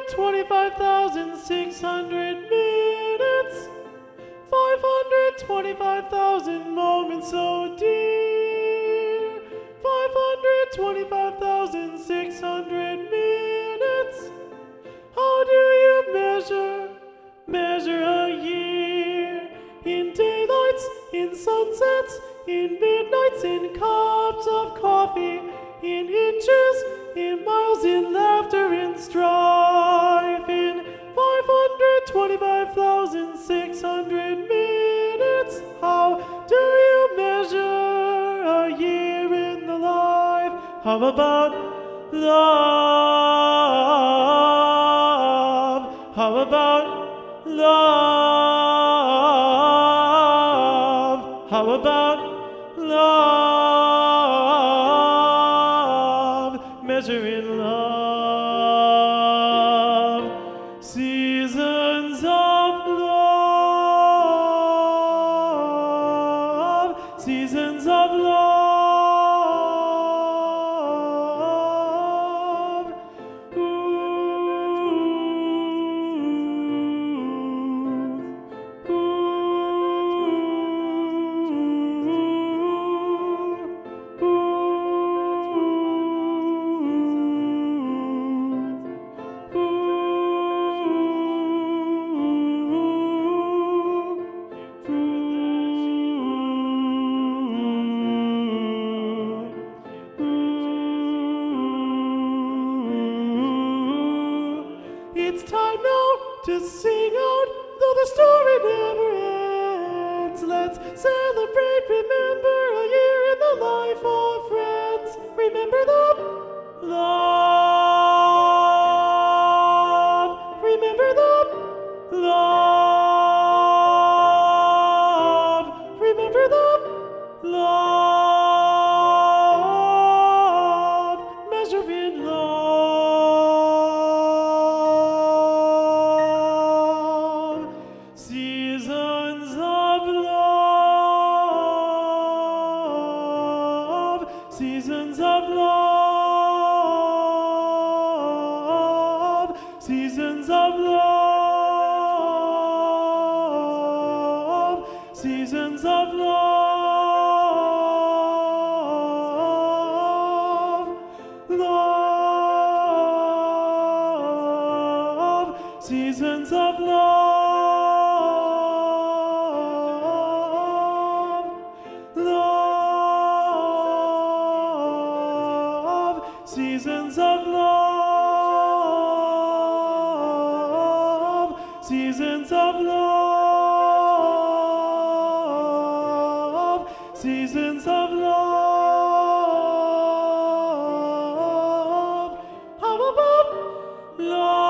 525,600 minutes, 525,000 moments so dear, 525,600 minutes. How do you measure a year? In daylights, in sunsets, in midnights, in cups of coffee, in inches, in miles, in laughter, in strife, in 525,600 minutes. How do you measure a year in the life? How about love? How about love? How about love? Measure in love. Seasons of love. Seasons of love. It's time now to sing out, though the story never ends. Let's celebrate, remember a year in the life of friends. Remember the love. Remember the love. Remember the love. Measure in love. Seasons of love, seasons of love, seasons of love, seasons of love, love, seasons of love. Seasons of love, seasons of love, seasons of love. How about love?